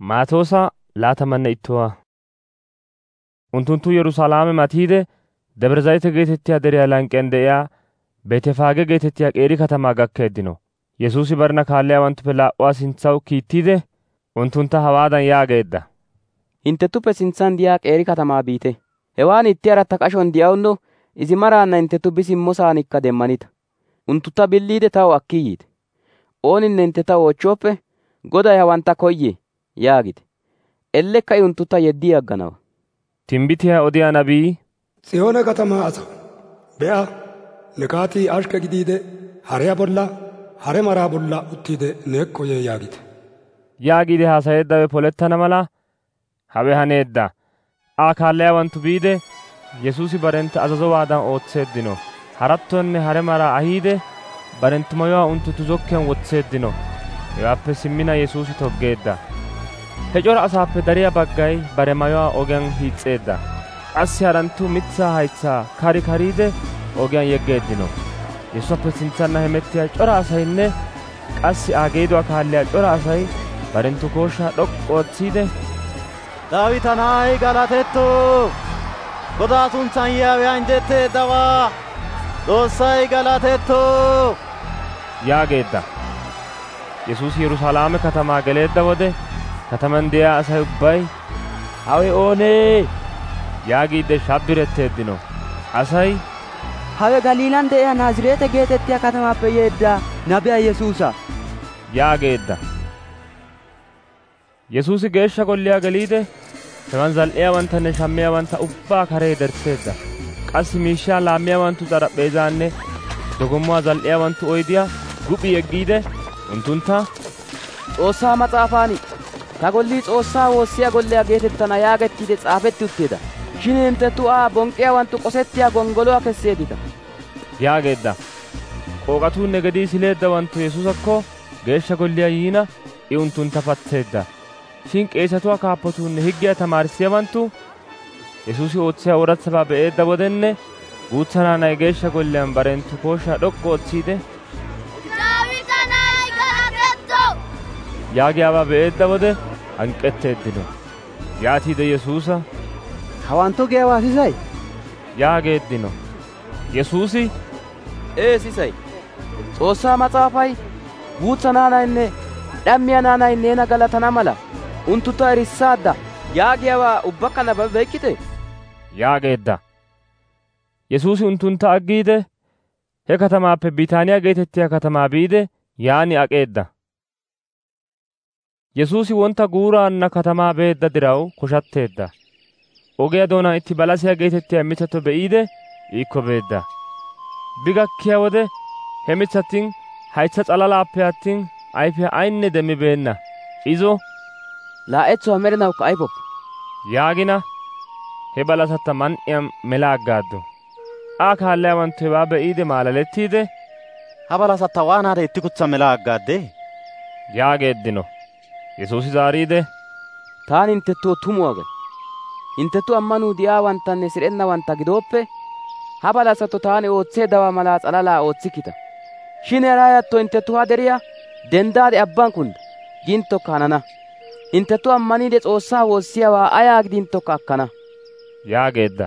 Maatoosa laatamanne ittuwaa. Unttunttu Yerusalaame matiide Debre Zayite geetettiyaa deriyaa lanqqen de'iyaa Beetefaage geetettiyaa qeeri katamaa gakkeeddino. Yesuusi barena kaalliyaawanttuppe laa"uwaa sintsaw kiittide unttuntta hawaadan yaageedda. Hinttenttuppe sintsan diyaa qeeri katamaa biite. Hewaan itti aratta qashon diyawunno izi maraanna hinttenttu bisimmosanikka demmanita. Unttuntta billiide taw akki yiite. Ooninne hinttenta oochchooppe, Goday hawantta koyyee yaagite. Ellekka I unttuntta yeddi agganawa. Timbbitiyaa odiyaa nabii, Tsiyoone katamaa asaw, be'a, ne kaatii ashkke gidiide hariyaa bolla, hare maraa bolla uttiide neekko yee yaagite. yaagiide haasayeeddawe polettana mala hawe haneedda. Aa kaalliyaawanttu biide Yesuusi barentta azazowaadan ootseeddino. Harattonne hare maraa ahiide barenttu mayuwaa unttunttu zokkiyaan wotseeddino. Hewaappe simmina Yesuusi toggeedda. He cora asaappe dariyaa baggay bare mayuwaa ogiyaan hiixxeedda. Qassi haranttu mitsaa haytsaa kari kariide ogiyaan yeggeeddino. Yesuusappe sintsanna hemettiyaa cora asaynne qassi Aa geeduwaa kaalliyaa cora asay barenttu kooshaa d'ok'k'u ootsiide, Daawita na'ay galatetto! Godaa suntsan yiyaawe anjjetteeddawaa! Xoossay galatetto! yaageedda. Yesuusi Yerusalaame katamaa geleedda wode kataman de'iyaa asay ubbay, hawe oonee? yaagiidde shabbiretteeddino. Asay, hawe Galiilan de'iyaa Naazireete geetettiyaa katamaappe yeedda nabiyaa Yesuusa yaageedda. Yesuusi geeshsha golliyaa geliide hewan zal"iyaawanttanne shammiyaawantta ubbaa karee dersseedda. Qassi miishshaa laammiyaawanttu s'arapheezaanne dogommuwaa zal"iyaawanttu oydiyaa guphi yeggiide unttuntta, Xoossaa mas'aafaan ta gollii Xoossaa woossiyaa golliyaa geetettana yaagettiide xaafetti utteedda. Shin hinttenttu Aa bonqqiyaawanttu qosettiyaa gonggoluwaa kesseeddita yaageedda. Qooqatuunne gedii sileeddawanttu Yesuusakko geeshsha golliyaa yiina I unttuntta patseedda. Shin qeesatuwaa kaappotuunne higgiyaa tamaarissiyaawanttu Yesuusi ootsiyaa ooratsabaa be'eedda wodenne guutsa naanay geeshsha golliyaan barenttu kooshaa d'ok'k'u ootsiide, Daawita na'ay galatetto! yaagiyaabaa be'eedda wode hanqqetteeddino. Yaatiide Yesuusa, hawanttu giyaawaa sisay yaageeddino. Yesuusi, sisay. Xoossaa mas'aafay guutsa naanaynne dhammiyaa naanay neena galatana mala unttuntta erissaadda yaagiyaawaa ubbakka nababeykkite yaageedda. Yesuusi unttuntta aggiide he katamaappe Bitaaniyaa geetettiyaa katamaa biide yaani aqeedda. Yesuusi wontta guuraanna katamaa beedda diraw koshatteedda. Ogiyaa doonaan itti balasiyaa geetettiyaa mitsato be'iide iikko beedda. Bi gakkiyaa wode he mitsatin haytsa s'alalaappe attin ayfiyaa aynne demmibeenna. Izo, laa'etsuwaa med'inawukka ayfoppa yaagina he balasatta man''iyaan mela aggaaddu. Aa kaalliyaawanttu hewaa be'iide maalalettiide, Ha balasatta waanaade itti kutsa mela aggaaddee? yaageeddino. Yesuusi zaariide, taani hinttettoo tumuwaa gay. Hinttenttu ammanuu diyaawanttanne sid'ennawantta gidooppe, ha balasatto taani ootseeddawaa malaa s'alalaa ootsikkita. Shin eraayatto hinttenttu ha deriyaa denddaade abban kunda ginttokka hanana. Hinttenttu ammaniide Xoossaa woossiyaawaa ayaa gidinttokka akkana yaageedda.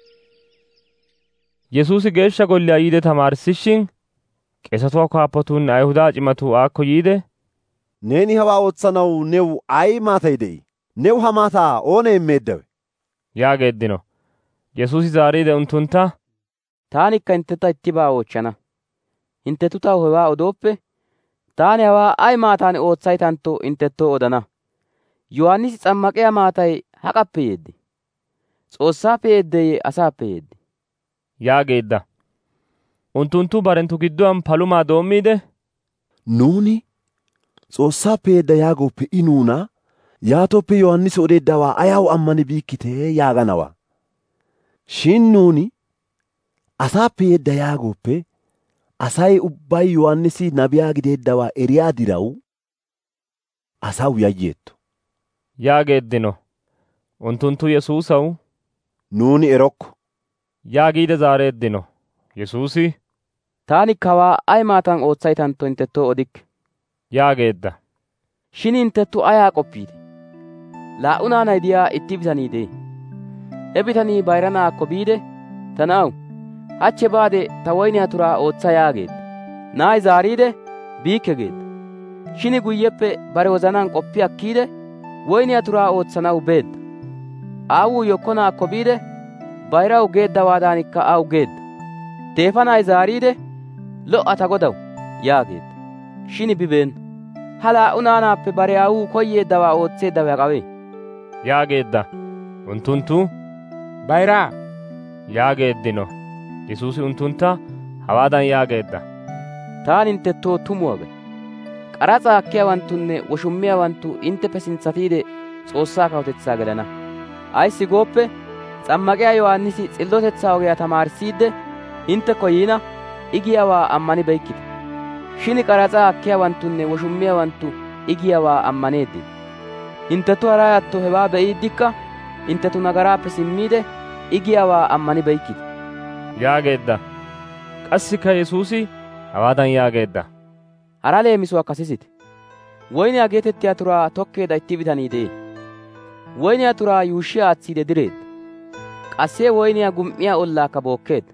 Yesuusi geeshsha golliyaa yiide tamaarissishin qeesatuwaa kaappotuunne Ayihudaa cimatuu aakko yiide, neeni hawaa ootsanaw new ay maatay de'i? New ha maataa oonee immeeddawe? yaageeddino. Yesuusi zaariide unttuntta, taanikka hinttentta ittibaa oochchana. Hinttenttu taw hewaa odooppe, taani hawaa ay maataan ootsaytantto hinttenttoo odana. Yohaannisi s'ammaqiyaa maatay haqappe yeedde? S'oossaappe yeeddeyye asaappe yeedde? yaageedda. Unttunttu barenttu gidduwaan palumaa doommiide, nuuni S'oossaappe yeedda yaagooppe I nuuna, yaatooppe Yohaannisi odeeddawaa ayaw ammani biikkitee yaaganawa. Shin nuuni asaappe yeedda yaagooppe asay ubbay Yohaannisi nabiyaa gideeddawaa eriyaa diraw asaw yayyeetto yaageeddino. Unttunttu Yesuusaw, nuuni erokko yaagiide zaareeddino. Yesuusi, taanikka hawaa ay maatan ootsaytantto hinttenttoo odikke yaageedda. Shin hinttenttu ayaa qoppiite? laa'u naanay diyaa itti bitanii de'e. He bitanii bayira na'aakko biide, ta na'aw, hachche baade ta woyniyaa turaa ootsa yaageedda. Na'ay zaariide, biikke geedda. Shin guyyeppe bare wozanan qoppi akkiide, woyniyaa turaa ootsanaw beedda. Aawuu yekko na'aakko biide, bayiraw geeddawaadaanikka aw geedda. Teefa na'ay zaariide, lo"a ta godaw yaageedda. Shin bibeenna. Ha laa'u naanaappe bare aawuu koyyeeddawaa ootseeddawe haqawee? yaageedda. Unttunttu bayiraa yaageeddino. Yesuusi unttuntta hawaadan yaageedda. Taani hinttettoo tumuwaa gay. Qaraxa akkiyaawanttunne woshummiyaawanttu intteppe sintsatiide S'oossaa kawutetsaa gelana. Ayssi gooppe, S'ammaqiyaa Yohaannisi s'illotetsaa ogiyaa tamaarissiidde inttekko yiina I giyaawaa ammanibeykkita. Shin qaraxa akkiyaawanttunne woshummiyaawanttu I giyaawaa ammaneeddino. Hinttenttu haray atto hewaa be'iiddikka hinttenttu nagaraappe simmiide I giyaawaa ammanibeykkita. yaageedda. Qassikka Yesuusi hawaadan yaageedda. Hara leemisuwaakka sisite. Woyniyaa geetettiyaa turaa tokkeedda itti bitanii de'ee. Woyniyaa turaa yuushshi aatsiide direedda. Qassee woyniyaa gum"iyaa ollaakka bookkeedda.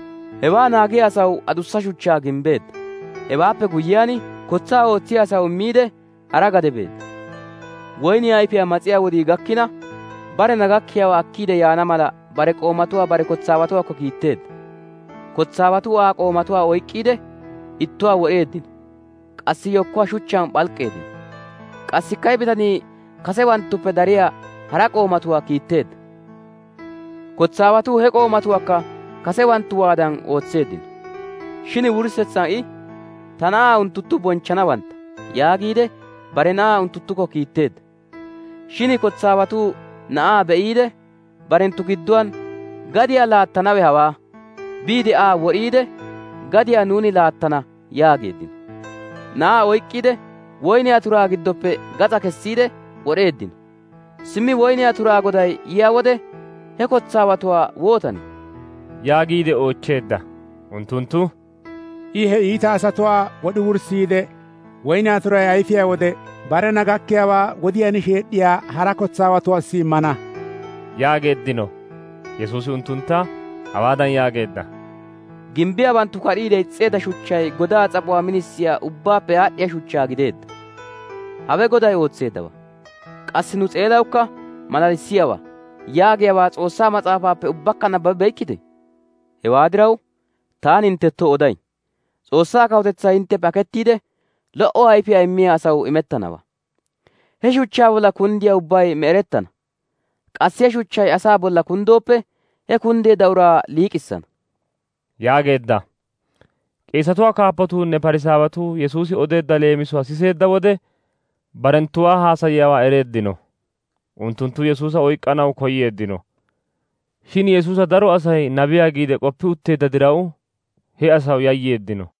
Hewaa naagiyaa asaw adussa shuchchaa gimbbeedda. Hewaappe guyyiyaan kotsaa ootsiyaa asaw immiide hara gade beedda. Woyniyaa ayfiyaa matsiyaa wodii gakkina, barena gakkiyaawaa akkiide yaana mala bare qoomatuwaa bare kotsaawatuwaakko kiitteedda. Kotsaawatuu Aa qoomatuwaa oyk'k'iide ittuwaa wod'eeddino. Qassi yekkuwaa shuchchaan p'alqqeeddino. Qassikka he bitanii kasewanttuppe dariyaa hara qoomatuwaa kiitteedda. Kotsaawatuu he qoomatuwaakka kasewanttuwaadan ootseeddino. Shin wurssetsan I, ta na'aa unttunttu bonchchanawantta yaagiide bare na'aa unttunttukko kiitteedda. Shin kotsaawatuu na'aa be'iide, barenttu gidduwaan gadiyaa laattanawe hawaa. Biide Aa wod'iide, gadiyaa nuuni laattana yaageeddino. Na'aa oyk'k'iide, woyniyaa turaa giddoppe gaxa kessiide wod'eeddino. Simmi woyniyaa turaa goday yiyaa wode, he kotsaawatuwaa wootani? yaagiide oochcheedda. Unttunttu I he iita asatuwaa wodhi wurssiide woyniyaa turay ayfiyaa wode barena gakkiyaawaa wodiyaan sheedhdhiyaa hara kotsaawatuwaassi immana yaageeddino. Yesuusi unttuntta hawaadan yaageedda. Gimbbiyaawanttu kadhiide ixxeedda shuchchay godaa s'aphuwaa minissiyaa ubbaappe aad'd'iyaa shuchchaa gideedda. Hawe goday ootseeddawaa. Qassi nu s'eelawukka malalissiyaawaa yaagiyaawaa S'oossaa mas'aafaappe ubbakka nabbabeykkite? Hewaa diraw taani hinttettoo oday. S'oossaa kawutetsaa hintteppe akettiide lo"o ayfiyaa immiyaa asaw imettanawaa. He shuchchaa bolla kunddiyaa ubbay me'erettana. Qassi he shuchchay asaa bolla kunddooppe, he kunddeedda uraa liiqissana. yaageedda. Qeesatuwaa kaappatuunne Parisaawatuu Yesuusi odeedda leemisuwaa siseedda wode barenttuwaa haasayiyaawaa ereeddino. Unttunttu Yesuusa oyk'k'anaw koyyeeddino. Shin Yesuusa daro asay nabiyaa giide qoppi utteedda diraw he asaw yayyeeddino.